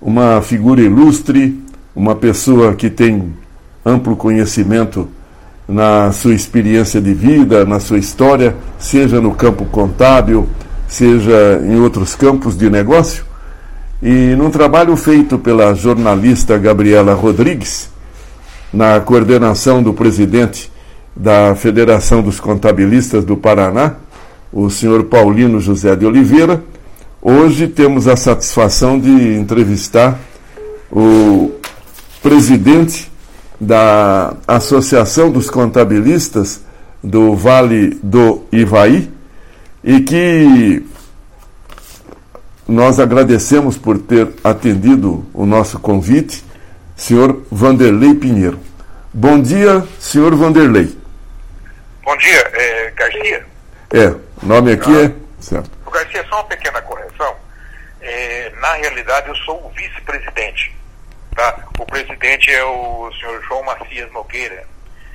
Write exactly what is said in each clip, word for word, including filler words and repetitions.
uma figura ilustre, uma pessoa que tem amplo conhecimento na sua experiência de vida, na sua história, seja no campo contábil, seja em outros campos de negócio. E num trabalho feito pela jornalista Gabriela Rodrigues, na coordenação do presidente da Federação dos Contabilistas do Paraná, o senhor Paulino José de Oliveira, hoje temos a satisfação de entrevistar o presidente da Associação dos Contabilistas do Vale do Ivaí, e que nós agradecemos por ter atendido o nosso convite, senhor Vanderlei Pinheiro. Bom dia, senhor Vanderlei. Bom dia, é Garcia? É, o nome aqui ah, é... Certo. O Garcia, só uma pequena correção. É, na realidade, eu sou o vice-presidente. Tá? O presidente é o senhor João Macias Nogueira.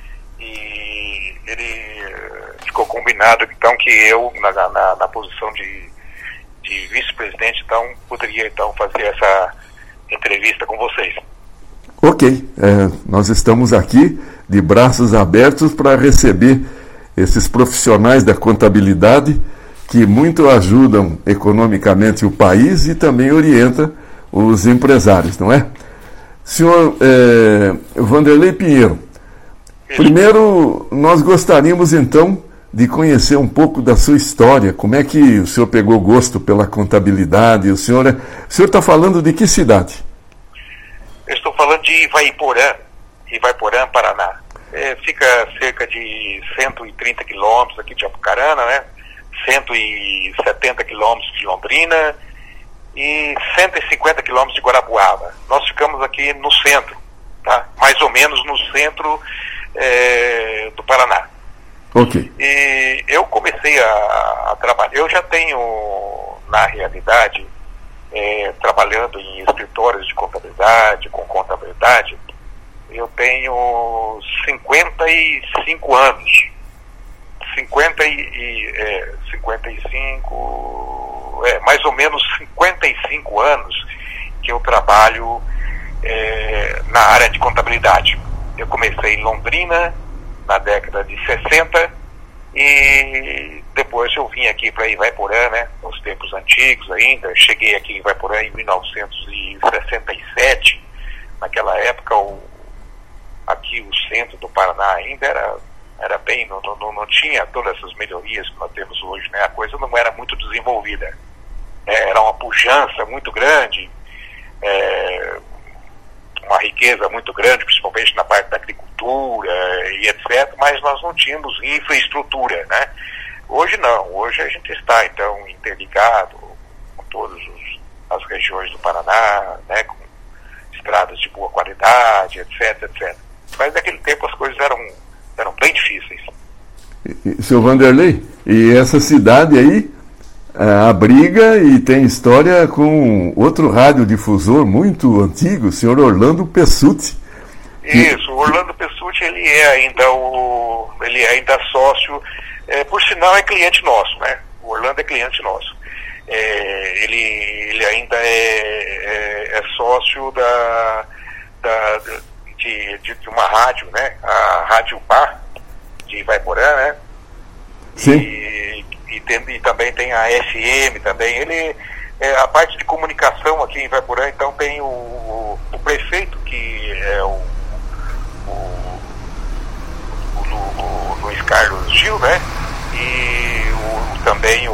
E ele ficou combinado, então, que eu, na, na, na posição de, de vice-presidente, então, poderia, então, fazer essa entrevista com vocês. Ok. É, nós estamos aqui de braços abertos para receber esses profissionais da contabilidade que muito ajudam economicamente o país e também orientam os empresários, não é? Senhor é, Vanderlei Pinheiro, primeiro nós gostaríamos então de conhecer um pouco da sua história, como é que o senhor pegou gosto pela contabilidade. O senhor é, o senhor está falando de que cidade? Eu estou falando de Ivaiporã, Ivaiporã, Paraná. É, fica cerca de cento e trinta quilômetros aqui de Apucarana, né? cento e setenta quilômetros de Londrina e cento e cinquenta quilômetros de Guarapuava. Nós ficamos aqui no centro, tá? Mais ou menos no centro é, do Paraná. Ok. E eu comecei a, a trabalhar, eu já tenho, na realidade, é, trabalhando em escritórios de contabilidade, com contabilidade, eu tenho cinquenta e cinco anos. cinquenta e, é, cinquenta e cinco, é, mais ou menos cinquenta e cinco anos que eu trabalho é, na área de contabilidade. Eu comecei em Londrina na década de sessenta e depois eu vim aqui para Ivaiporã, né, nos tempos antigos ainda. Cheguei aqui em Ivaiporã em mil novecentos e sessenta e sete. Naquela época, o, aqui o centro do Paraná ainda era era bem, não, não, não tinha todas essas melhorias que nós temos hoje, né? A coisa não era muito desenvolvida. É, era uma pujança muito grande, é, uma riqueza muito grande, principalmente na parte da agricultura e etcétera, mas nós não tínhamos infraestrutura, né? Hoje não, hoje a gente está, então, interligado com todas os, as regiões do Paraná, né? Com estradas de boa qualidade, etc, etcétera. Mas naquele tempo as coisas eram eram bem difíceis. E, seu Vanderlei, e essa cidade aí é, abriga e tem história com outro radiodifusor muito antigo, o senhor Orlando Pessutti. Que... Isso, o Orlando Pessutti, ele é ainda o, ele é ainda sócio, é, por sinal é cliente nosso, né? O Orlando é cliente nosso. É, ele, ele ainda é, é, é sócio da, da De, de, de uma rádio, né? A Rádio Bar de Ivaiporã, né? Sim. E, e, tem, e também tem a F M também. Ele, é, a parte de comunicação aqui em Ivaiporã, então tem o, o, o prefeito, que é o, o, o, o Luiz Carlos Gil, né? E o, também o,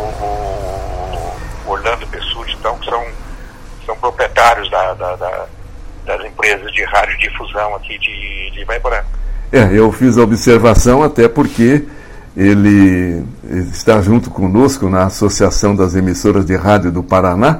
o Orlando Pessutti, então, que são, são proprietários da, da, da das empresas de radiodifusão aqui de, de Ivaiporã. É, eu fiz a observação até porque ele está junto conosco na Associação das Emissoras de Rádio do Paraná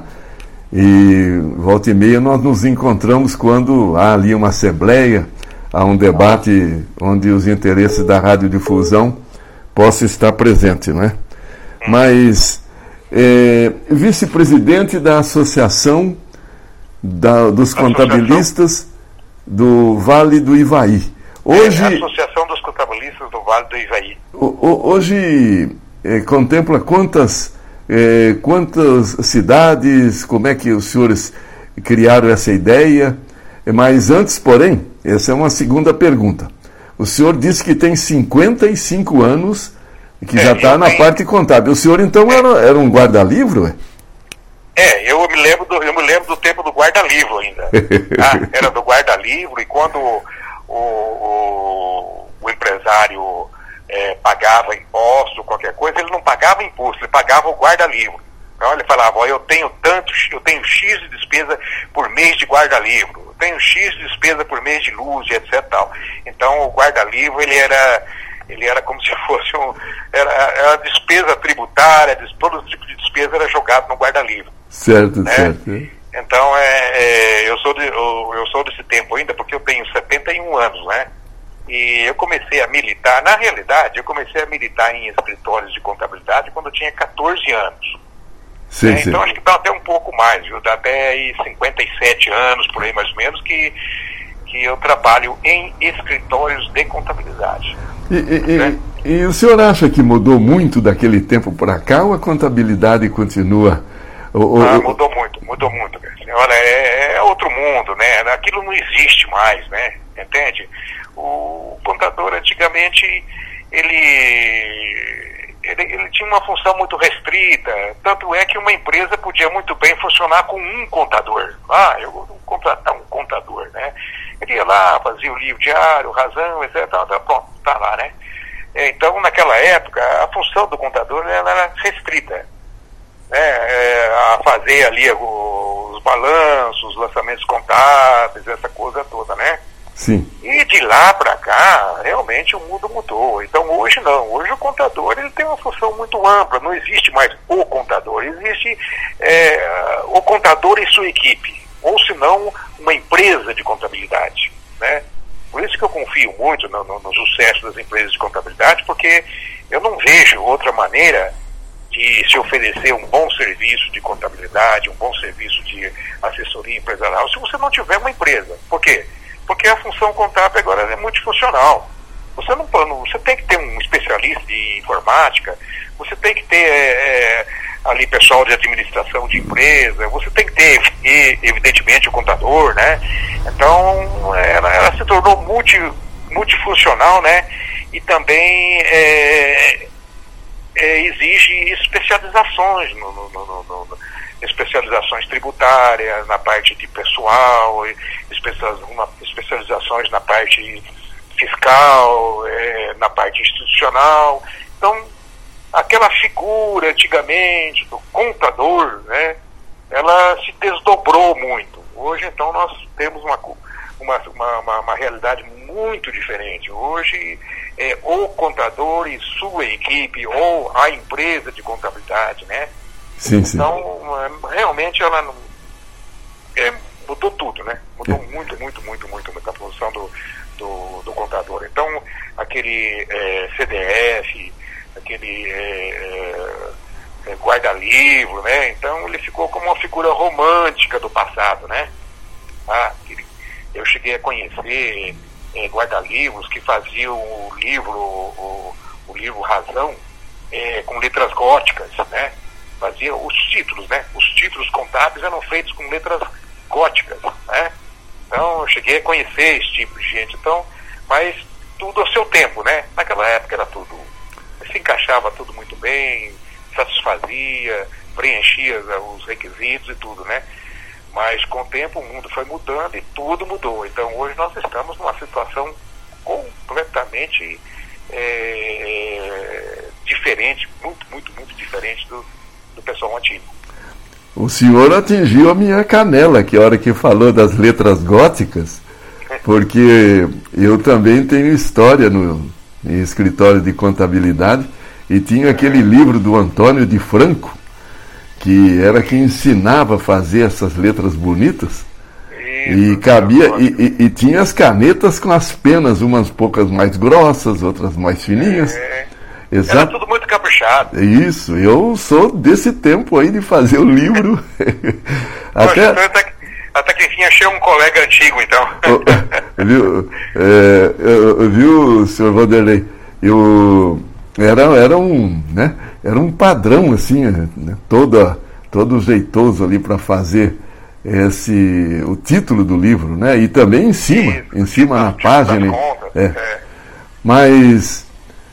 e volta e meia nós nos encontramos quando há ali uma assembleia, há um debate onde os interesses da radiodifusão possam estar presentes, não é? Hum. Mas é, vice-presidente da Associação Da, dos contabilistas do Vale do Ivaí. Hoje, é a Associação dos Contabilistas do Vale do Ivaí. Hoje é, contempla quantas, é, quantas cidades, como é que os senhores criaram essa ideia. Mas antes, porém, essa é uma segunda pergunta. O senhor disse que tem cinquenta e cinco anos e que é, já está na tenho... parte contábil. O senhor, então, é. era, era um guarda-livro? É? É, eu me lembro do, eu me lembro do tempo do guarda-livro ainda. Ah, era do guarda-livro, e quando o, o, o empresário é, pagava imposto, qualquer coisa, ele não pagava imposto, ele pagava o guarda-livro. Então ele falava, ó, eu tenho tanto, eu tenho X de despesa por mês de guarda-livro, eu tenho X de despesa por mês de luz, e etc. Tal. Então o guarda-livro, ele era, ele era como se fosse um, era, era despesa tributária, todo tipo de despesa era jogado no guarda-livro. Certo, né? certo. Então é, é, eu, sou de, eu, eu sou desse tempo ainda, porque eu tenho setenta e um anos, né? E eu comecei a militar, na realidade, eu comecei a militar em escritórios de contabilidade quando eu tinha catorze anos. Sim, né? sim. Então acho que dá até um pouco mais, viu? Dá até aí cinquenta e sete anos, por aí mais ou menos, que, que eu trabalho em escritórios de contabilidade. E, e, né? e, e o senhor acha que mudou muito daquele tempo para cá, ou a contabilidade continua? Ou, ah, ou... mudou muito, mudou muito. Olha, é, é outro mundo, né? Aquilo não existe mais, né? Entende? O contador antigamente, ele... Ele, ele tinha uma função muito restrita, tanto é que uma empresa podia muito bem funcionar com um contador. Ah, eu vou contratar um contador, né? Ele ia lá, fazia o livro diário, razão, etcétera. Tá, pronto, tá lá, né? Então, naquela época, a função do contador ela era restrita, né? É, a fazer ali os balanços, os lançamentos contábeis, essa coisa toda, né? Sim. E de lá para cá, realmente o mundo mudou. Então hoje não, hoje o contador ele tem uma função muito ampla, não existe mais o contador, existe é, o contador e sua equipe, ou se não, uma empresa de contabilidade, né? Por isso que eu confio muito no, no, no sucesso das empresas de contabilidade, porque eu não vejo outra maneira de se oferecer um bom serviço de contabilidade, um bom serviço de assessoria empresarial, se você não tiver uma empresa. Por quê? Porque a função contábil agora é multifuncional. Você não, você tem que ter um especialista de informática, você tem que ter é, ali pessoal de administração de empresa, você tem que ter, evidentemente, o contador, né? Então, ela, ela se tornou multi, multifuncional, né? E também é, é, exige especializações no, no, no, no, no especializações tributárias, na parte de pessoal, especializações na parte fiscal, é, na parte institucional. Então, aquela figura antigamente do contador, né, ela se desdobrou muito. Hoje, então, nós temos uma, uma, uma, uma realidade muito diferente. Hoje, é, o contador e sua equipe, ou a empresa de contabilidade, né? Sim, sim. Então, realmente ela não, é, mudou tudo, né? Mudou é. muito, muito, muito, muito, muito a posição do, do, do contador. Então, aquele é, C D F, aquele é, é, guarda-livro, né? Então, ele ficou como uma figura romântica do passado, né? Ah, ele, eu cheguei a conhecer é, guarda-livros que faziam o livro, o, o livro Razão, é, com letras góticas, né? Fazia os títulos, né? Os títulos contábeis eram feitos com letras góticas, né? Então, eu cheguei a conhecer esse tipo de gente. Então, mas tudo ao seu tempo, né? Naquela época era tudo, se encaixava tudo muito bem, satisfazia, preenchia os requisitos e tudo, né? Mas com o tempo o mundo foi mudando e tudo mudou. Então, hoje nós estamos numa situação completamente é, diferente, muito, muito, muito diferente do do pessoal antigo. O senhor atingiu a minha canela, que a hora que falou das letras góticas, porque eu também tenho história no em escritório de contabilidade, e tinha aquele livro do Antônio de Franco, que era quem ensinava a fazer essas letras bonitas. Isso, e cabia e, e, e tinha as canetas com as penas, umas poucas mais grossas, outras mais fininhas. É. Exato. Era tudo muito caprichado. Isso, eu sou desse tempo aí de fazer o livro. até... Poxa, até, até que enfim achei um colega antigo, então. viu, é, eu, viu, senhor Vanderlei? Eu, era, era, um, né, era um padrão, assim, né, todo, todo jeitoso ali para fazer esse, o título do livro, né? E também em cima, Isso, em cima na página. Contas, é. É. Mas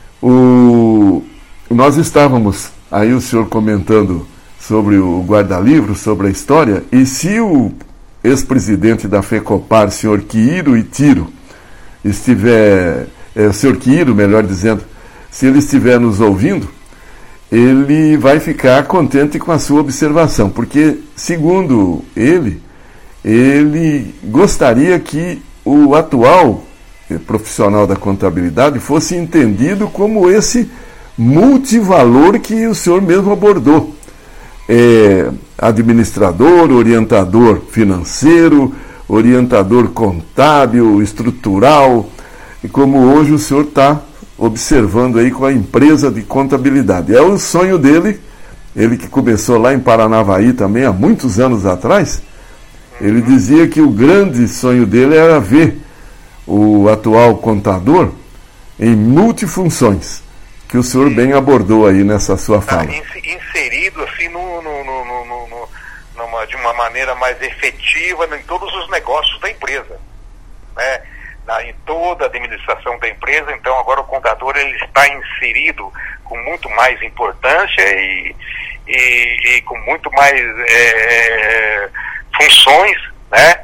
o, nós estávamos, aí o senhor comentando sobre o guarda-livro, sobre a história, e se o ex-presidente da FECOPAR, senhor Quiro Itiro, estiver, é, o senhor Quiro, melhor dizendo, se ele estiver nos ouvindo, ele vai ficar contente com a sua observação, porque, segundo ele, ele gostaria que o atual profissional da contabilidade fosse entendido como esse multivalor que o senhor mesmo abordou. É, administrador, orientador financeiro, orientador contábil, estrutural, e como hoje o senhor está observando aí com a empresa de contabilidade. É o sonho dele, ele que começou lá em Paranavaí também há muitos anos atrás. Ele dizia que o grande sonho dele era ver o atual contador em multifunções, que o senhor bem abordou aí nessa sua fala. Inserido assim no, no, no, no, no, numa, de uma maneira mais efetiva em todos os negócios da empresa, né? Na, em toda a administração da empresa. Então agora o contador ele está inserido com muito mais importância e, e, e com muito mais é, funções, né?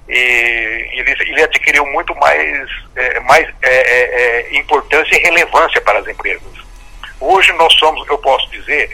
E ele, ele adquiriu muito mais, é, mais é, é, importância e relevância para as empresas. Hoje nós somos, eu posso dizer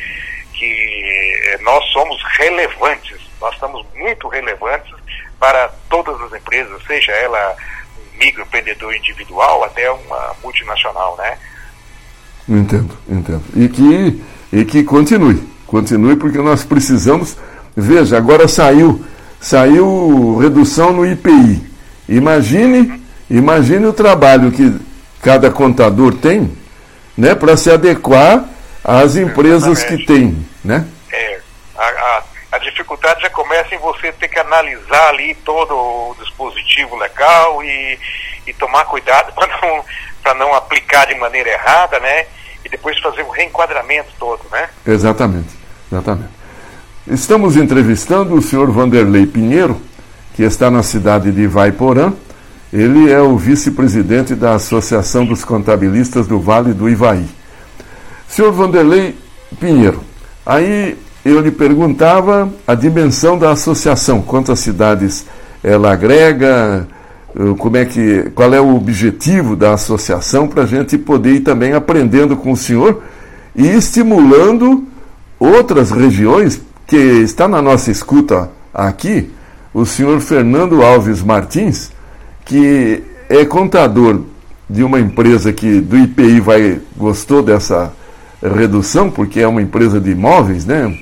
que nós somos relevantes, nós estamos muito relevantes para todas as empresas, seja ela um microempreendedor individual até uma multinacional, né? Entendo, entendo. E que, e que continue, continue porque nós precisamos, veja, agora saiu Saiu redução no I P I. Imagine, imagine o trabalho que cada contador tem, né, para se adequar às empresas Exatamente. que tem, né? É, a, a, a dificuldade já começa em você ter que analisar ali todo o dispositivo legal e, e tomar cuidado para não, para não aplicar de maneira errada, né? E depois fazer o reenquadramento todo, né? Exatamente, exatamente. Estamos entrevistando o senhor Vanderlei Pinheiro, que está na cidade de Ivaiporã. Ele é o vice-presidente da Associação dos Contabilistas do Vale do Ivaí. senhor Vanderlei Pinheiro, aí eu lhe perguntava a dimensão da associação, quantas cidades ela agrega, como é que, qual é o objetivo da associação, para a gente poder ir também aprendendo com o senhor e estimulando outras regiões, que está na nossa escuta aqui, o senhor Fernando Alves Martins, que é contador de uma empresa que do I P I vai, gostou dessa redução, porque é uma empresa de imóveis, né?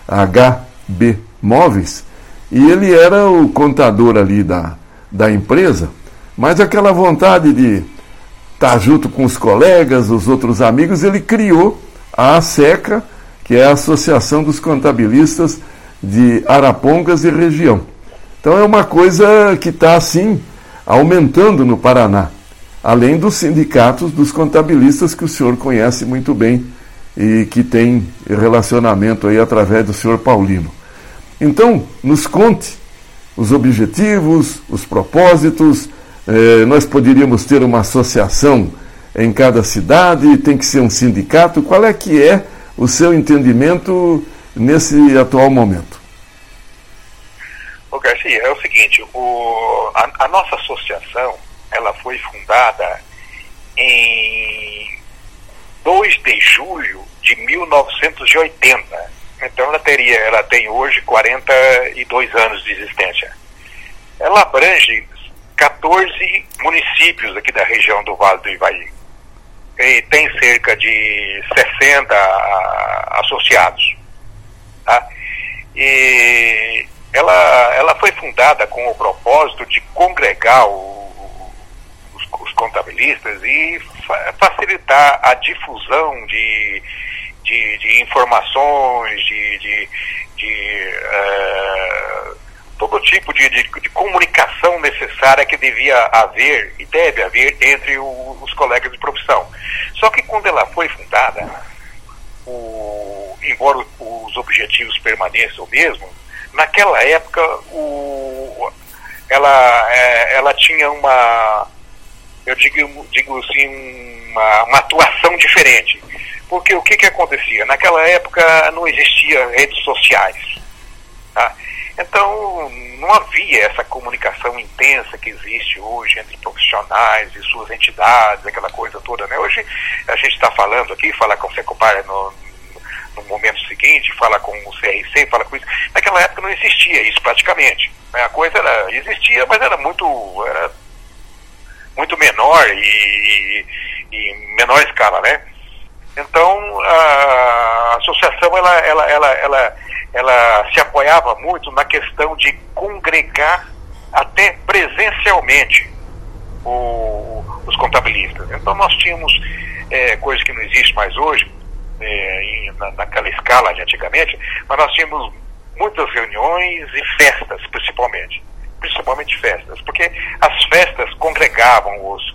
H B Móveis, e ele era o contador ali da, da empresa, mas aquela vontade de estar junto com os colegas, os outros amigos, ele criou a ASECA, que é a Associação dos Contabilistas de Arapongas e região. Então é uma coisa que está assim aumentando no Paraná, além dos sindicatos dos contabilistas que o senhor conhece muito bem e que tem relacionamento aí através do senhor Paulino. Então, nos conte os objetivos, os propósitos. Eh, nós poderíamos ter uma associação em cada cidade, tem que ser um sindicato. Qual é que é o seu entendimento nesse atual momento? Ô Garcia, é o seguinte, o, a, a nossa associação, ela foi fundada em dois de julho de mil novecentos e oitenta. Então ela teria, ela tem hoje quarenta e dois anos de existência. Ela abrange quatorze municípios aqui da região do Vale do Ivaí. E tem cerca de sessenta associados. Tá? E ela, ela foi fundada com o propósito de congregar o, os, os contabilistas e fa facilitar a difusão de, de, de informações, de, de, de uh, todo tipo de, de, de comunicação necessária que devia haver e deve haver entre o, os colegas de profissão. Só que quando ela foi fundada, o, embora os objetivos permaneçam o mesmo, naquela época, o, ela, é, ela tinha uma, eu digo, digo assim, uma, uma atuação diferente. Porque o que, que acontecia? Naquela época não existia redes sociais. Tá? Então, não havia essa comunicação intensa que existe hoje entre profissionais e suas entidades, aquela coisa toda, né? Hoje a gente está falando aqui, fala com o Secopar no, no momento seguinte, fala com o C R C, fala com isso. Naquela época não existia isso praticamente. Né? A coisa era, existia, mas era muito, era muito menor e, e em menor escala, né? Então, a associação, ela, ela, ela, ela, ela se apoiava muito na questão de congregar até presencialmente o, os contabilistas. Então, nós tínhamos é, coisa que não existe mais hoje, é, em, na, naquela escala de antigamente, mas nós tínhamos muitas reuniões e festas, principalmente. Principalmente festas, porque as festas congregavam os...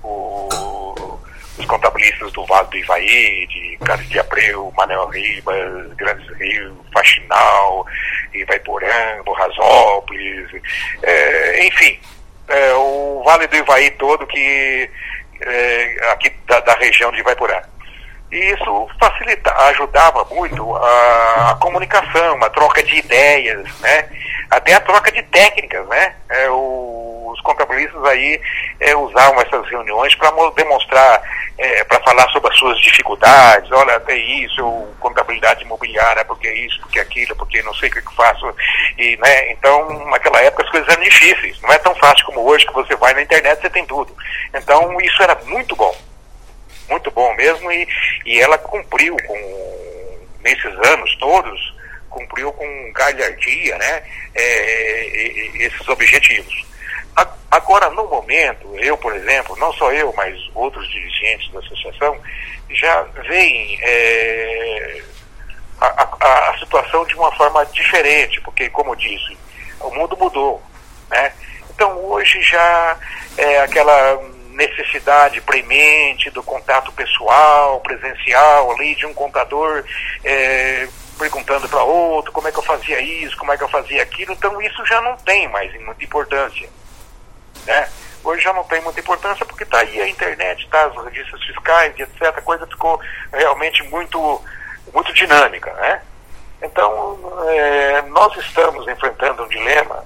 os os contabilistas do Vale do Ivaí, de Cádiz de Abreu, Manuel Ribas, Grandes Rios, Faxinal, Ivaiporã, Borrasópolis, é, enfim, é, o Vale do Ivaí todo que é, aqui da, da região de Ivaiporã. E isso facilita, ajudava muito a, a comunicação, a troca de ideias, né? Até a troca de técnicas, né? É, o, os contabilistas aí é, usavam essas reuniões para demonstrar, é, para falar sobre as suas dificuldades. Olha, tem isso, eu, contabilidade imobiliária, porque isso, porque aquilo, porque não sei o que eu faço. E, né? Então, naquela época as coisas eram difíceis. Não é tão fácil como hoje, que você vai na internet e você tem tudo. Então, isso era muito bom. Muito bom mesmo, e, e ela cumpriu com, nesses anos todos, cumpriu com galhardia, né, é, esses objetivos. Agora, no momento, eu, por exemplo, não só eu, mas outros dirigentes da associação, já veem é, a, a, a situação de uma forma diferente, porque, como eu disse, o mundo mudou, né? Então, hoje já é aquela necessidade premente do contato pessoal, presencial, ali de um contador é, perguntando para outro como é que eu fazia isso, como é que eu fazia aquilo. Então isso já não tem mais muita importância, né? Hoje já não tem muita importância porque está aí a internet, tá, as registros fiscais e etcétera. A coisa ficou realmente muito, muito dinâmica, né? Então é, nós estamos enfrentando um dilema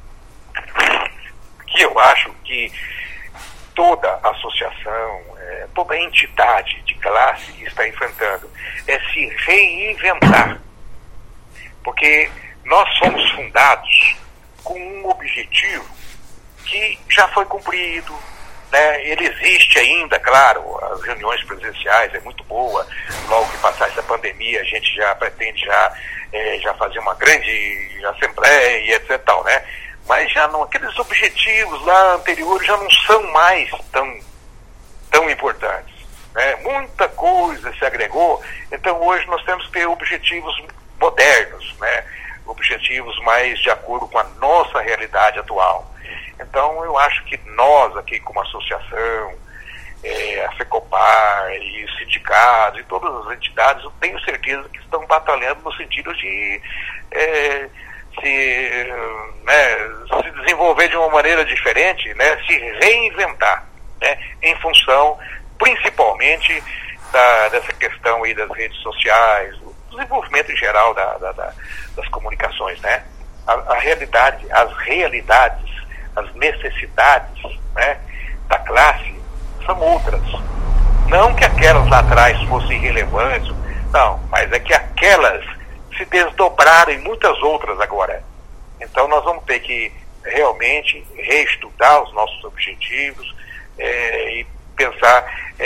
que eu acho que toda associação, é, toda entidade de classe está enfrentando, é se reinventar. Porque nós somos fundados com um objetivo que já foi cumprido, né? Ele existe ainda, claro, as reuniões presenciais é muito boa, logo que passar essa pandemia a gente já pretende já, é, já fazer uma grande assembleia e etcétera, né? Mas já não, aqueles objetivos lá anteriores já não são mais tão, tão importantes, né? Muita coisa se agregou, então hoje nós temos que ter objetivos modernos, né? Objetivos mais de acordo com a nossa realidade atual. Então eu acho que nós aqui como associação, é, a Secopar e os sindicatos e todas as entidades, eu tenho certeza que estão batalhando no sentido de é, se, né, se desenvolver de uma maneira diferente, né, se reinventar, né, em função principalmente da, dessa questão aí das redes sociais, do desenvolvimento em geral da, da, da, das comunicações, né? A, a realidade, as realidades, as necessidades, né, da classe são outras. Não que aquelas lá atrás fossem irrelevantes, não, mas é que aquelas se desdobraram em muitas outras agora. Então nós vamos ter que realmente reestudar os nossos objetivos é, e pensar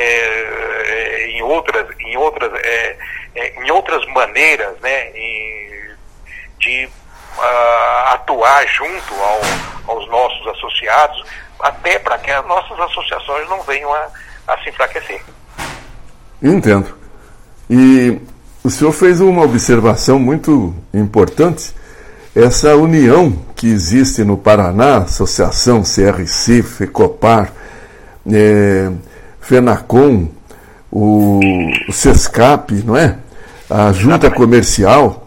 é, em outras, em outras, é, em outras maneiras, né, em, de uh, atuar junto ao, aos nossos associados, até para que as nossas associações não venham a, a se enfraquecer. Entendo. E o senhor fez uma observação muito importante, essa união que existe no Paraná, Associação C R C, FECOPAR, é, FENACOM, o, o SESCAP, não é? A Junta Comercial,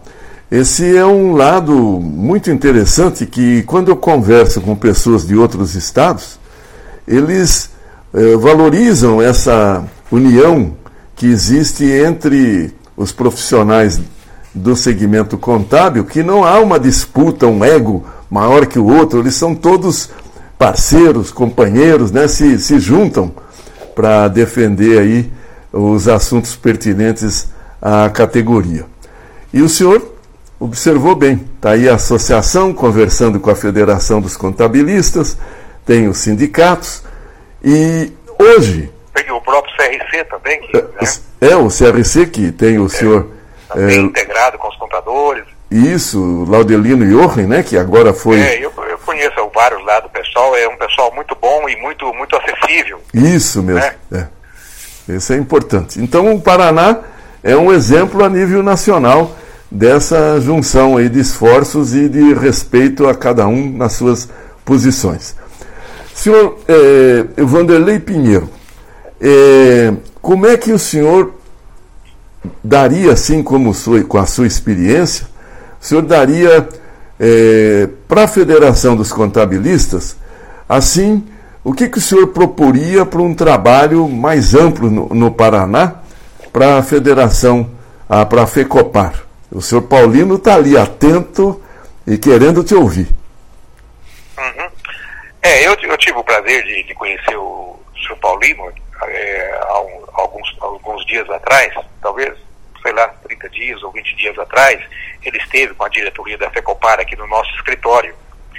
Esse é um lado muito interessante que, quando eu converso com pessoas de outros estados, eles eh, valorizam essa união que existe entre os profissionais do segmento contábil, que não há uma disputa, um ego maior que o outro, eles são todos parceiros, companheiros, né? se, se juntam para defender aí os assuntos pertinentes à categoria. E o senhor observou bem, está aí a associação conversando com a Federação dos Contabilistas, tem os sindicatos, e hoje... Tem o próprio C R C também. Que, é, né? é, o C R C que tem o é, senhor... Também é, integrado com os contadores. Isso, Laudelino Jochen, né, que agora foi... É, eu, eu conheço vários lá do pessoal, é um pessoal muito bom e muito, muito acessível. Isso mesmo, né? é. Isso é importante. Então o Paraná é um exemplo a nível nacional dessa junção aí de esforços e de respeito a cada um nas suas posições. Senhor é, Vanderlei Pinheiro, é, como é que o senhor daria, assim como sua, com a sua experiência, o senhor daria é, para a Federação dos Contabilistas, assim, o que, que o senhor proporia para um trabalho mais amplo no, no Paraná, para a Federação, a, para a FECOPAR? O senhor Paulino está ali atento e querendo te ouvir. Uhum. É, eu, eu tive o prazer de, de conhecer o senhor Paulino é, há um, alguns, alguns dias atrás, talvez, sei lá, trinta dias ou vinte dias atrás. Ele esteve com a diretoria da FECOPAR aqui no nosso escritório.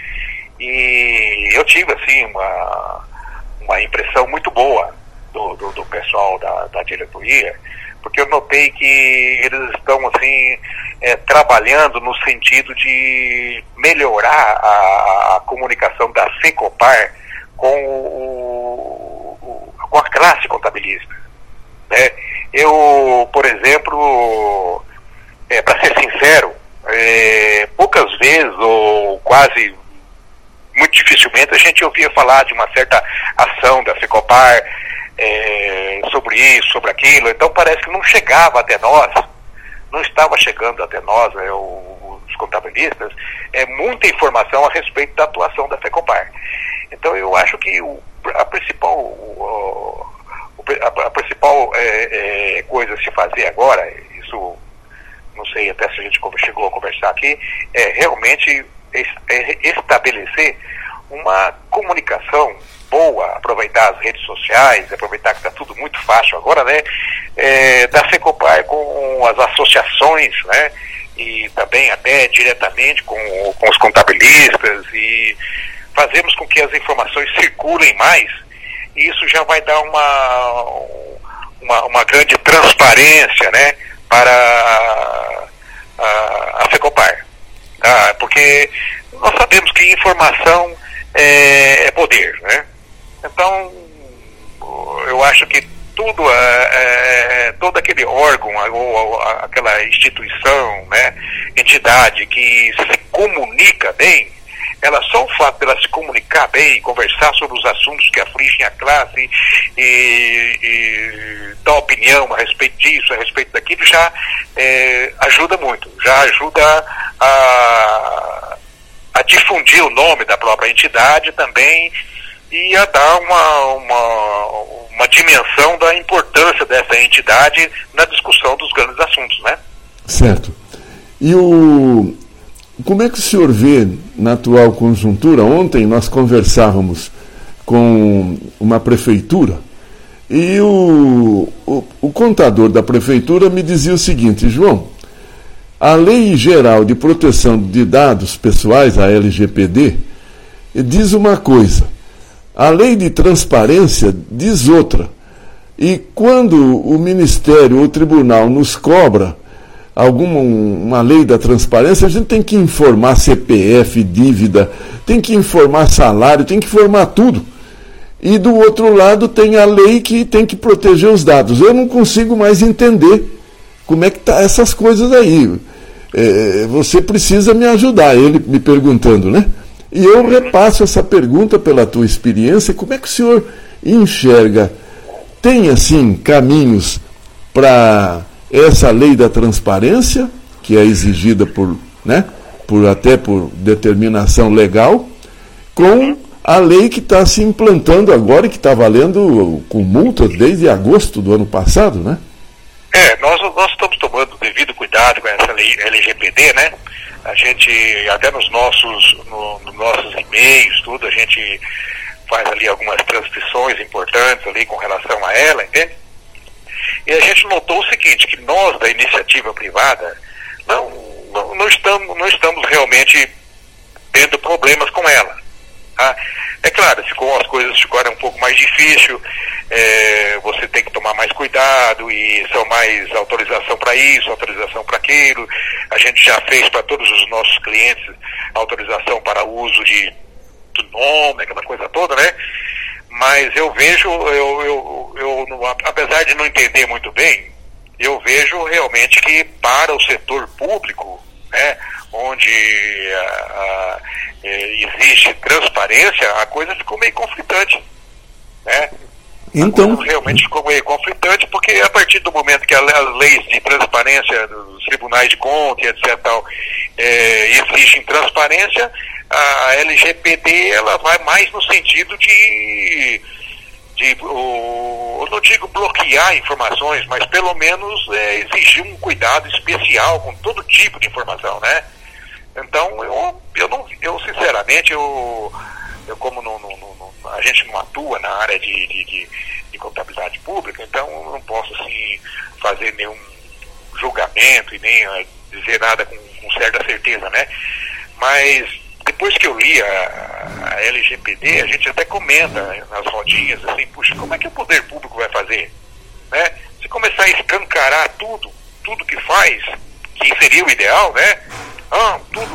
E eu tive, assim, uma, uma impressão muito boa do, do, do pessoal da, da diretoria, porque eu notei que eles estão, assim, é, trabalhando no sentido de melhorar a, a comunicação da FECOPAR com, o, o, com a classe contabilista. Né? Eu, por exemplo, é, para ser sincero, é, poucas vezes, ou quase muito dificilmente, a gente ouvia falar de uma certa ação da FECOPAR é, sobre isso, sobre aquilo. Então parece que não chegava até nós, não estava chegando até nós, é, os contabilistas, é, muita informação a respeito da atuação da FECOPAR. Então eu acho que o, a principal, o, a, a principal é, é, coisa a se fazer agora, isso não sei até se a gente chegou a conversar aqui, é realmente estabelecer uma comunicação boa, aproveitar as redes sociais, aproveitar que está tudo muito fácil agora, né, é, da FECOPAR com as associações, né, e também até diretamente com, com os contabilistas, e fazermos com que as informações circulem mais, e isso já vai dar uma, uma, uma grande transparência, né, para a, a, a FECOPAR. Ah, porque nós sabemos que informação é, é poder, né? Então, eu acho que tudo, é, é, todo aquele órgão ou, ou aquela instituição, né, entidade que se comunica bem, ela só o fato dela se comunicar bem, conversar sobre os assuntos que afligem a classe e, e dar opinião a respeito disso, a respeito daquilo, já é, ajuda muito, já ajuda a, a difundir o nome da própria entidade também e a dar uma, uma, uma dimensão da importância dessa entidade na discussão dos grandes assuntos, né? Certo. E o... como é que o senhor vê na atual conjuntura? Ontem nós conversávamos com uma prefeitura e o, o, o contador da prefeitura me dizia o seguinte: João, a Lei Geral de Proteção de Dados Pessoais, a L G P D, diz uma coisa, a Lei de Transparência diz outra. E quando o Ministério ou o Tribunal nos cobra alguma uma lei da transparência, a gente tem que informar C P F, dívida, tem que informar salário, tem que informar tudo. E do outro lado tem a lei que tem que proteger os dados. Eu não consigo mais entender como é que tá essas coisas aí. É, você precisa me ajudar, ele me perguntando, né? E eu repasso essa pergunta pela tua experiência, como é que o senhor enxerga? Tem, assim, caminhos para essa lei da transparência que é exigida por, né, por, até por determinação legal, com a lei que está se implantando agora e que está valendo com multas desde agosto do ano passado, né? É, nós, nós estamos tomando devido cuidado com essa lei L G P D, né? A gente, até nos nossos, no, nos nossos e-mails, tudo, a gente faz ali algumas transcrições importantes ali com relação a ela, entende? E a gente notou o seguinte, que nós da iniciativa privada não, não, não, estamos, não estamos realmente tendo problemas com ela. Tá? É claro, ficou, as coisas ficaram um pouco mais difíceis, é, você tem que tomar mais cuidado e são mais autorização para isso, autorização para aquilo. A gente já fez para todos os nossos clientes autorização para o uso de, do nome, aquela coisa toda, né? Mas eu vejo, eu, eu, eu, apesar de não entender muito bem, eu vejo realmente que para o setor público, né, onde a, a, existe transparência, a coisa ficou meio conflitante, né? Então, realmente ficou meio conflitante, porque a partir do momento que as leis de transparência dos tribunais de contas, etc, tal, é, exigem transparência, a L G P D ela vai mais no sentido de, de o, eu não digo bloquear informações, mas pelo menos é, exigir um cuidado especial com todo tipo de informação, né? Então, eu, eu, não, eu sinceramente, eu, eu como não, não, não, a gente não atua na área de, de, de, de contabilidade pública, então eu não posso assim, fazer nenhum julgamento e nem uh, dizer nada com, com certa certeza, né? Mas depois que eu li a, a L G P D, a gente até comenta nas rodinhas, assim, puxa, como é que o poder público vai fazer? Né? Se começar a escancarar tudo, tudo que faz, que seria o ideal, né? Ah, tudo,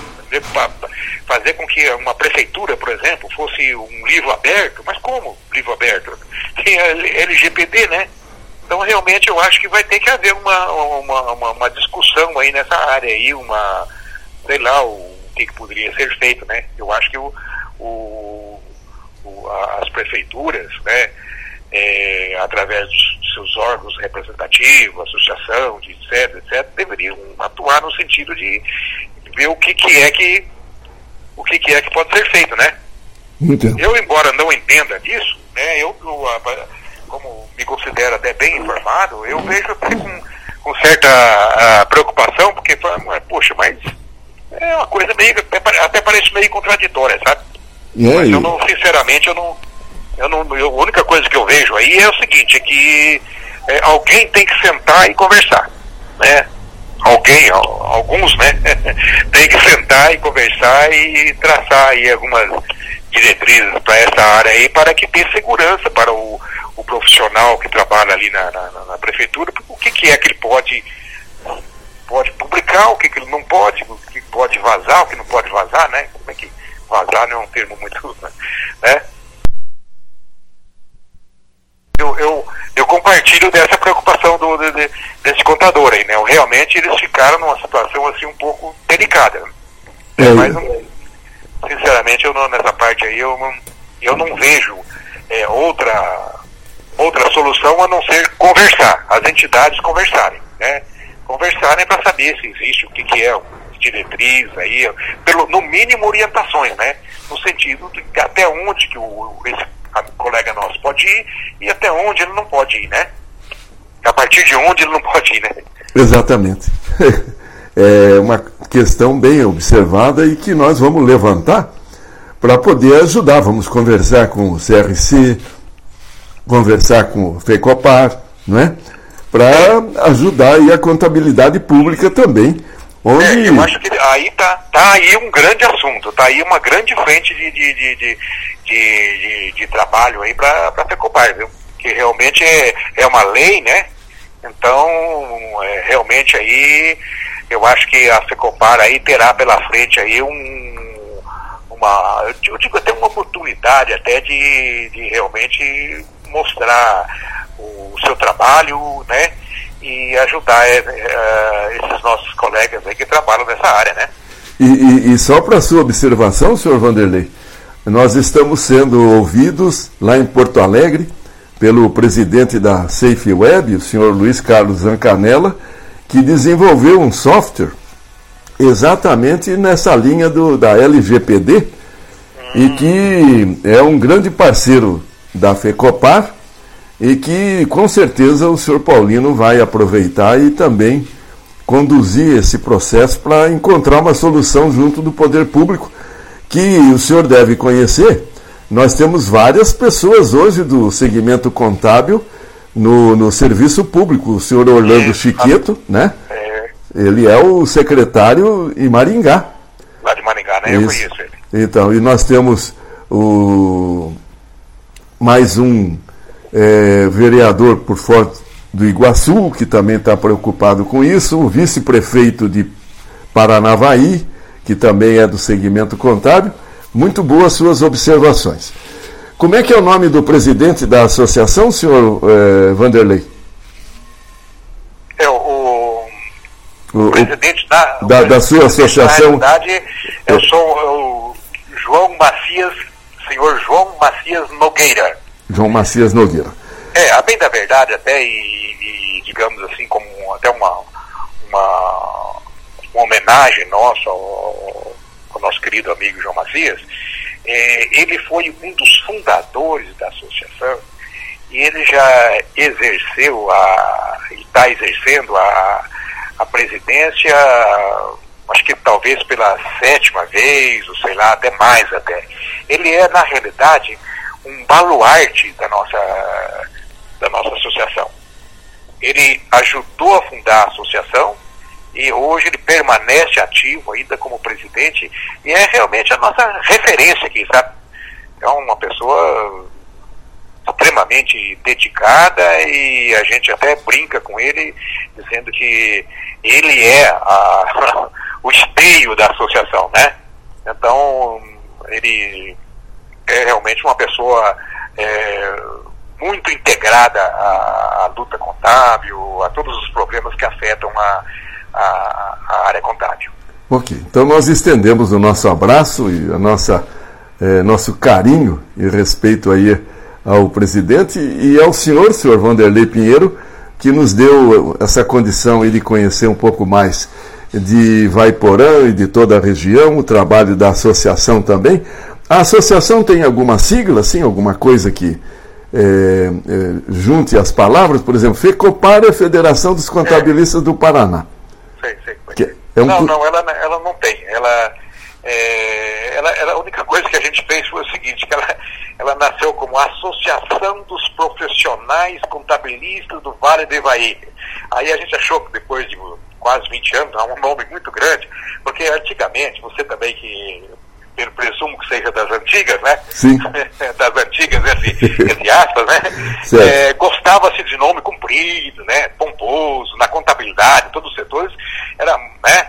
fazer com que uma prefeitura, por exemplo, fosse um livro aberto, mas como livro aberto? Tem a L G P D, né? Então, realmente, eu acho que vai ter que haver uma, uma, uma, uma discussão aí nessa área aí, uma, sei lá, o que, que poderia ser feito, né? Eu acho que o, o, o, as prefeituras, né, é, através dos seus órgãos representativos, associação, de etc, etc, deveriam atuar no sentido de ver o que, que é que o que, que é que pode ser feito, né? Entendo. Eu, embora não entenda disso, né, eu, eu como me considero até bem informado, eu vejo até com, com certa a, preocupação, porque, poxa, mas é uma coisa meio, até parece meio contraditória, sabe? Yeah, mas eu não, sinceramente, eu não, eu não, eu, a única coisa que eu vejo aí é o seguinte, é que é, alguém tem que sentar e conversar, né? Alguém, alguns, né? Tem que sentar e conversar e traçar aí algumas diretrizes para essa área aí, para que tenha segurança para o, o profissional que trabalha ali na, na, na prefeitura, o que, que é que ele pode, pode publicar, o que, que ele não pode, o que pode vazar, o que não pode vazar, né? Como é que vazar não é um termo muito, né? Eu, eu, eu compartilho dessa preocupação do, de, desse contador aí, né? Realmente eles ficaram numa situação assim um pouco delicada. É. Mas, sinceramente, eu não, nessa parte aí eu não, eu não vejo é, outra, outra solução a não ser conversar, as entidades conversarem, né? Conversarem para saber se existe o que, que é diretriz aí, pelo, no mínimo orientações, né? No sentido de até onde que o, esse a colega nosso pode ir e até onde ele não pode ir, né? A partir de onde ele não pode ir, né? Exatamente. É uma questão bem observada e que nós vamos levantar para poder ajudar. Vamos conversar com o C R C, conversar com o FECOPAR, não é? Para ajudar aí a contabilidade pública também. Onde... É, eu acho que aí tá, tá aí um grande assunto, tá aí uma grande frente de, de, de, de, de, de, de trabalho aí para a FECOPAR, viu? Que realmente é, é uma lei, né? Então, é, realmente aí, eu acho que a FECOPAR aí terá pela frente aí um, uma, eu digo até uma oportunidade até de, de realmente mostrar o seu trabalho, né? E ajudar é, é, esses nossos colegas aí que trabalham nessa área, né? E, e, e só para sua observação, senhor Vanderlei, nós estamos sendo ouvidos lá em Porto Alegre pelo presidente da Safe Web, o senhor Luiz Carlos Zancanella, que desenvolveu um software exatamente nessa linha do, da L G P D, e que é um grande parceiro da FECOPAR, e que com certeza o senhor Paulino vai aproveitar e também conduzir esse processo para encontrar uma solução junto do poder público, que o senhor deve conhecer. Nós temos várias pessoas hoje do segmento contábil no, no serviço público. O senhor Orlando Chiqueto, né? Ele é o secretário em Maringá. Lá de Maringá, né? Eu conheço ele. Então, e nós temos o mais um é, vereador por Foz do Iguaçu, que também está preocupado com isso, o vice-prefeito de Paranavaí, que também é do segmento contábil. Muito boas suas observações. Como é que é o nome do presidente da associação, senhor é, Vanderlei? É o, o, o, o presidente da, da, o da sua associação. Na realidade, eu sou o João Macias, senhor João Macias Nogueira. João Macias Nogueira. É, a bem da verdade, até, e, e digamos assim, como até uma, uma, uma homenagem nossa ao, ao nosso querido amigo João Macias, é, ele foi um dos fundadores da associação, e ele já exerceu, a, e está exercendo a, a presidência, acho que talvez pela sétima vez, ou sei lá, até mais até. Ele é, na realidade, um baluarte da nossa, da nossa associação. Ele ajudou a fundar a associação e hoje ele permanece ativo ainda como presidente e é realmente a nossa referência aqui, sabe? É uma pessoa extremamente dedicada e a gente até brinca com ele dizendo que ele é a, o esteio da associação, né? Então, ele é realmente uma pessoa é, muito integrada à, à luta contábil, a todos os problemas que afetam a, a, a área contábil. Ok, então nós estendemos o nosso abraço e a nossa, é, nosso carinho e respeito aí ao presidente e ao senhor, senhor Vanderlei Pinheiro, que nos deu essa condição aí de conhecer um pouco mais de Vaiporã e de toda a região, o trabalho da associação também. A associação tem alguma sigla, assim, alguma coisa que é, é, junte as palavras? Por exemplo, FECOPAR é Federação dos Contabilistas é. do Paraná. Sei, sei. Que é um... Não, não, ela, ela não tem. Ela, é, ela, ela, a única coisa que a gente fez foi o seguinte, que ela, ela nasceu como Associação dos Profissionais Contabilistas do Vale do Ivaí. Aí a gente achou que depois de quase vinte anos, é um nome muito grande, porque antigamente, você também que... eu presumo que seja das antigas, né? Sim. Das antigas, entre, entre aspas, né? É, gostava-se de nome comprido, né? Pomposo, na contabilidade, em todos os setores, era, né?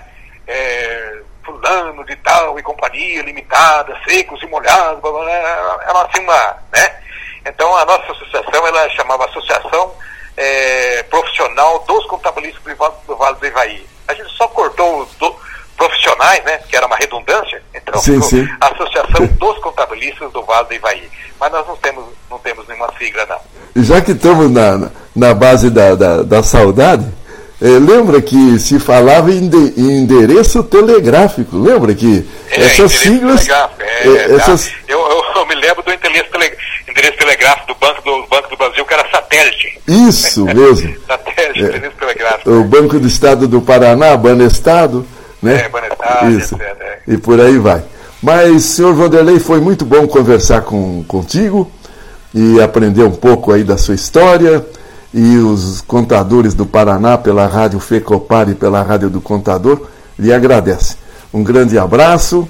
É, fulano de tal e companhia limitada, secos e molhados, blá, blá, blá, era assim uma, né? Então a nossa associação, ela chamava Associação é, Profissional dos Contabilistas do Vale do Ivaí. A gente só cortou do, profissionais, né, que era uma redundância, então sim, sim. A Associação dos Contabilistas do Vale do Ivaí. Mas nós não temos, não temos nenhuma sigla, não. Já que estamos na, na base da, da, da saudade, eh, lembra que se falava em, de, em endereço telegráfico, lembra que é, essas siglas... É, eh, essas... Tá? eu, eu, eu me lembro do endereço, tele, endereço telegráfico do Banco do, Banco do Brasil, que era satélite. Isso mesmo. Satélite, é, endereço telegráfico. O Banco do Estado do Paraná, Banestado, né? É, Banestado, isso. etcétera. É. E por aí vai. Mas, senhor Vanderlei, foi muito bom conversar com, contigo e aprender um pouco aí da sua história. E os contadores do Paraná, pela Rádio FECOPAR e pela Rádio do Contador, lhe agradecem. Um grande abraço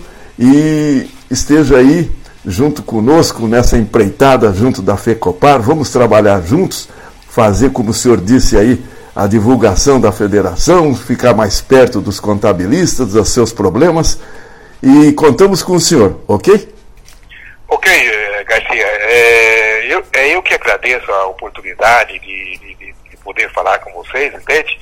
e esteja aí junto conosco nessa empreitada junto da FECOPAR. Vamos trabalhar juntos, fazer, como o senhor disse aí, a divulgação da federação, ficar mais perto dos contabilistas, dos seus problemas. E contamos com o senhor, ok? Ok, Garcia. É eu, é eu que agradeço a oportunidade de, de, de poder falar com vocês, entende?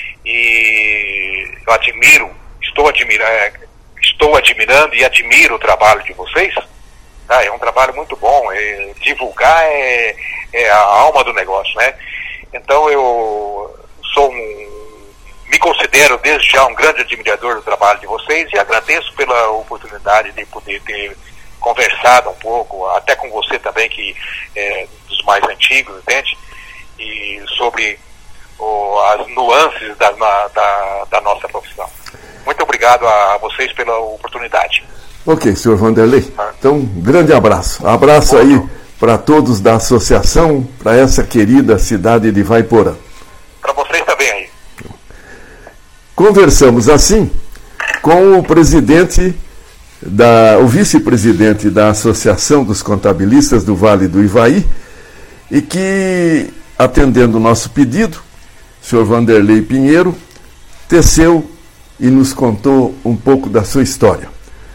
E eu admiro, estou, admira, estou admirando e admiro o trabalho de vocês. Tá? É um trabalho muito bom. É, divulgar é, é a alma do negócio, né? Então eu sou um... Me considero desde já um grande admirador do trabalho de vocês e agradeço pela oportunidade de poder ter conversado um pouco, até com você também, que é dos mais antigos, entende? E sobre o, as nuances da, da, da nossa profissão. Muito obrigado a vocês pela oportunidade. Ok, senhor Vanderlei. Então, um grande abraço. Abraço aí para todos da associação, para essa querida cidade de Ivaiporã. Para vocês também aí. Conversamos assim com o presidente, da, o vice-presidente da Associação dos Contabilistas do Vale do Ivaí, e que, atendendo o nosso pedido, o senhor Vanderlei Pinheiro teceu e nos contou um pouco da sua história.